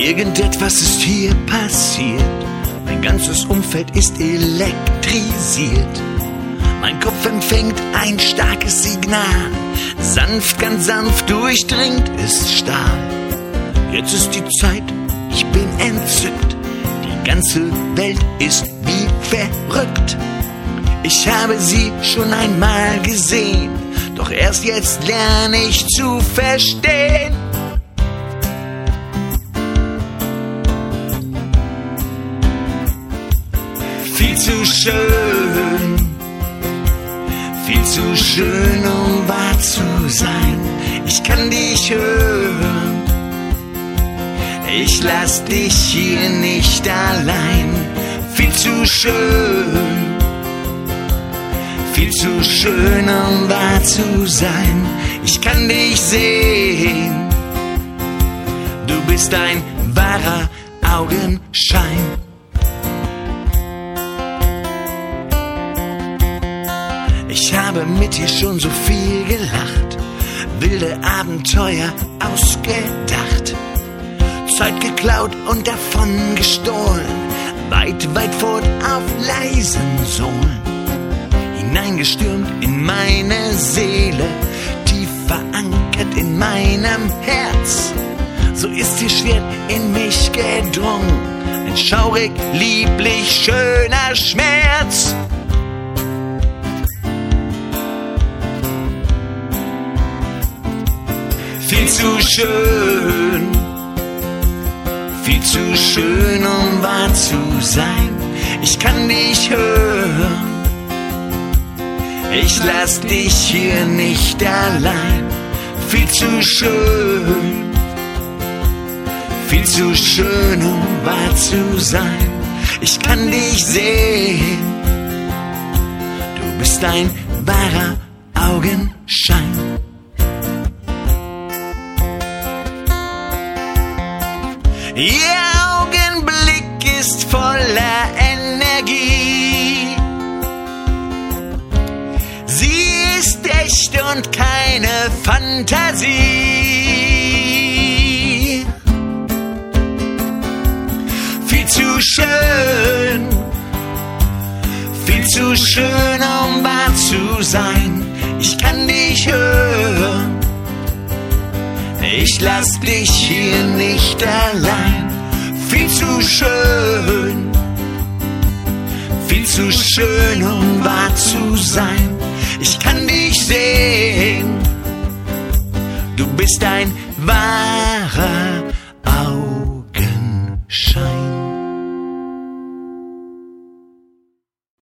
Irgendetwas ist hier passiert. Mein ganzes Umfeld ist elektrisiert. Mein Kopf empfängt ein starkes Signal. Sanft, ganz sanft durchdringt es Stahl. Jetzt ist die Zeit, ich bin entzückt. Die ganze Welt ist wie verrückt. Ich habe sie schon einmal gesehen, doch erst jetzt lerne ich zu verstehen. Viel zu schön, um wahr zu sein. Ich kann dich hören, ich lass dich hier nicht allein. Viel zu schön, um wahr zu sein. Ich kann dich sehen, du bist ein wahrer Augenschein. Ich habe mit dir schon so viel gelacht, wilde Abenteuer ausgedacht, Zeit geklaut und davon gestohlen, weit, weit fort auf leisen Sohlen, hineingestürmt in meine Seele, tief verankert in meinem Herz. So ist ihr Schwert in mich gedrungen, ein schaurig, lieblich, schöner Schmerz. Viel zu schön, um wahr zu sein. Ich kann dich hören, ich lass dich hier nicht allein. Viel zu schön, um wahr zu sein. Ich kann dich sehen, du bist ein wahrer Augenschein. Ihr Augenblick ist voller Energie. Sie ist echt und keine Fantasie. Viel zu schön, um wahr zu sein. Ich kann dich hören, ich lass dich hier nicht allein. Viel zu schön, um wahr zu sein. Ich kann dich sehen, du bist ein wahrer